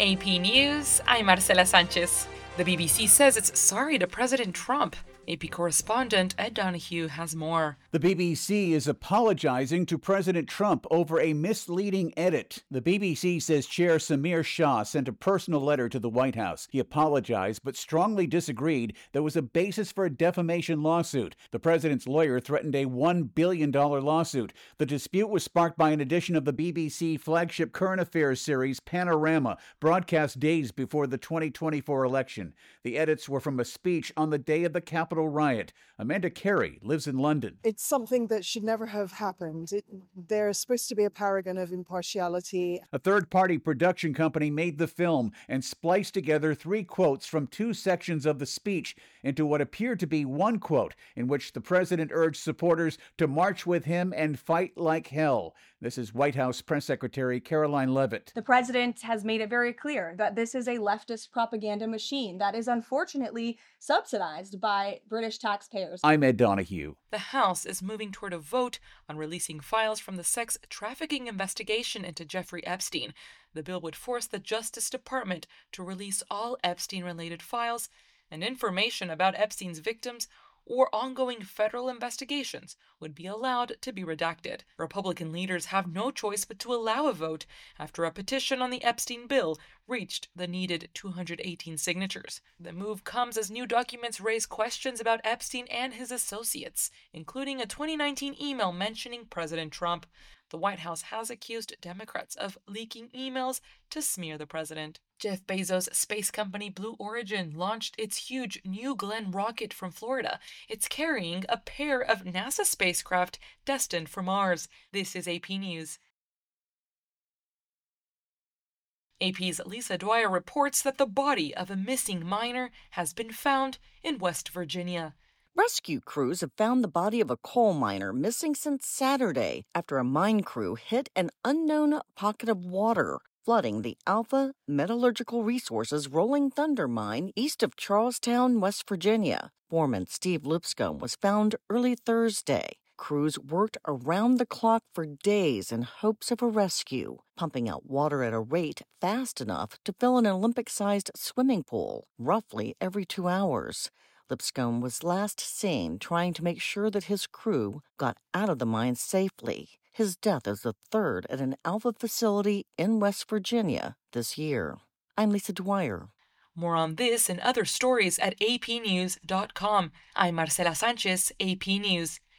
AP News, I'm Marcela Sanchez. The BBC says it's sorry to President Trump. AP correspondent Ed Donahue has more. The BBC is apologizing to President Trump over a misleading edit. The BBC says Chair Samir Shah sent a personal letter to the White House. He apologized but strongly disagreed there was a basis for a defamation lawsuit. The president's lawyer threatened a $1 billion lawsuit. The dispute was sparked by an edition of the BBC flagship current affairs series Panorama, broadcast days before the 2024 election. The edits were from a speech on the day of the Capitol riot. Amanda Carey lives in London. It's something that should never have happened. They're supposed to be a paragon of impartiality. A third-party production company made the film and spliced together 3 quotes from 2 sections of the speech into what appeared to be one quote in which the president urged supporters to march with him and fight like hell. This is White House Press Secretary Caroline Leavitt. The president has made it very clear that this is a leftist propaganda machine that is unfortunately subsidized by British taxpayers. I'm Ed Donahue. The House is moving toward a vote on releasing files from the sex trafficking investigation into Jeffrey Epstein. The bill would force the Justice Department to release all Epstein-related files and information about Epstein's victims or ongoing federal investigations would be allowed to be redacted. Republican leaders have no choice but to allow a vote after a petition on the Epstein bill reached the needed 218 signatures. The move comes as new documents raise questions about Epstein and his associates, including a 2019 email mentioning President Trump. The White House has accused Democrats of leaking emails to smear the president. Jeff Bezos' space company Blue Origin launched its huge New Glenn rocket from Florida. It's carrying a pair of NASA spacecraft destined for Mars. This is AP News. AP's Lisa Dwyer reports that the body of a missing miner has been found in West Virginia. Rescue crews have found the body of a coal miner missing since Saturday after a mine crew hit an unknown pocket of water, flooding the Alpha Metallurgical Resources Rolling Thunder mine east of Charlestown, West Virginia. Foreman Steve Lipscomb was found early Thursday. Crews worked around the clock for days in hopes of a rescue, pumping out water at a rate fast enough to fill an Olympic-sized swimming pool, roughly every 2 hours. Lipscomb was last seen trying to make sure that his crew got out of the mine safely. His death is the third at an Alpha facility in West Virginia this year. I'm Lisa Dwyer. More on this and other stories at apnews.com. I'm Marcela Sanchez, AP News.